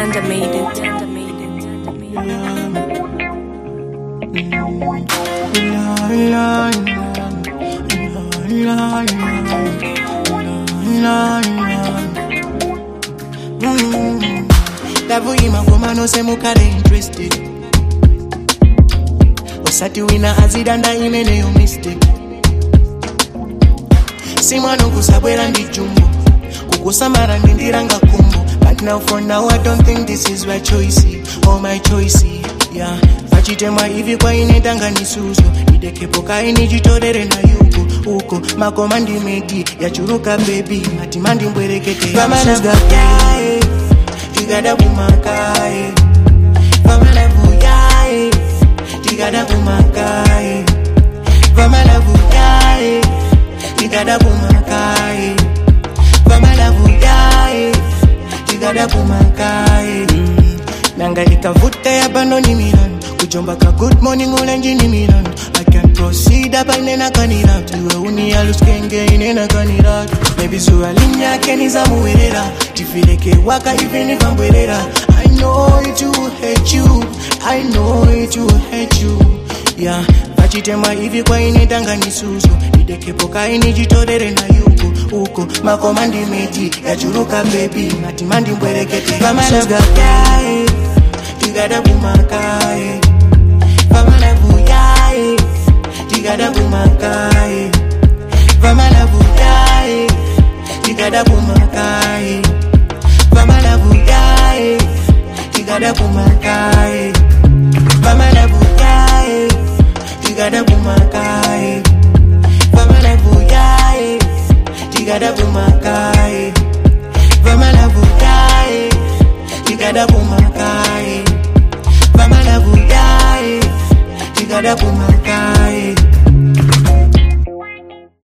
Tender made it. Love ima goma no se mukare interested. Osati wina azidanda imene yo mistake. Simwano kusabwera ndi jumbo. Kukusamara ndiranga kumbo. But now for now I don't think this is my choice. Or my choice, yeah. Pachitema hivi kwa inetanga nisuzo. Idekepoka inijitorere na yuko. Uko makomandi medi ya churuka baby. Matimandi mbwerekete kama nagayae. Tigada bumakae. Kama nabuyae. Tigada bumakae. Kama nabuyae. Tigada bumakae. Kama nabuyae. Tigada bumakae. Nanga nikavuta ya bando ni milan. Kujomba ka good morning ulenji ni milan. I can proceed up and then I can it out. Tuwe uni ya luskenge inena can it out. Maybe suwa linya keni za muwerera. Tifileke waka even if I'm werera. I know it will hate you. I know it will hate you. Yeah, pachitema hivi kwa inetanga nisuzo. Idekepoka inijitorere na yuko. Uko makomandi meti ya churuka baby. Matimandi mbwerekete kama nagayae. Tigada bumakae. Kama nabuyae. Tigada bumakae. Kama nabuyae. Tigada bumakae. Kama nabuyae. Tigada bumakae. Kama nabuyae. Tigada bumakae. Kama nabuyae. Tigada bumakae. Kama nabuyae. Tigada bumakae. Kama nabuyae. Tigada bumakae.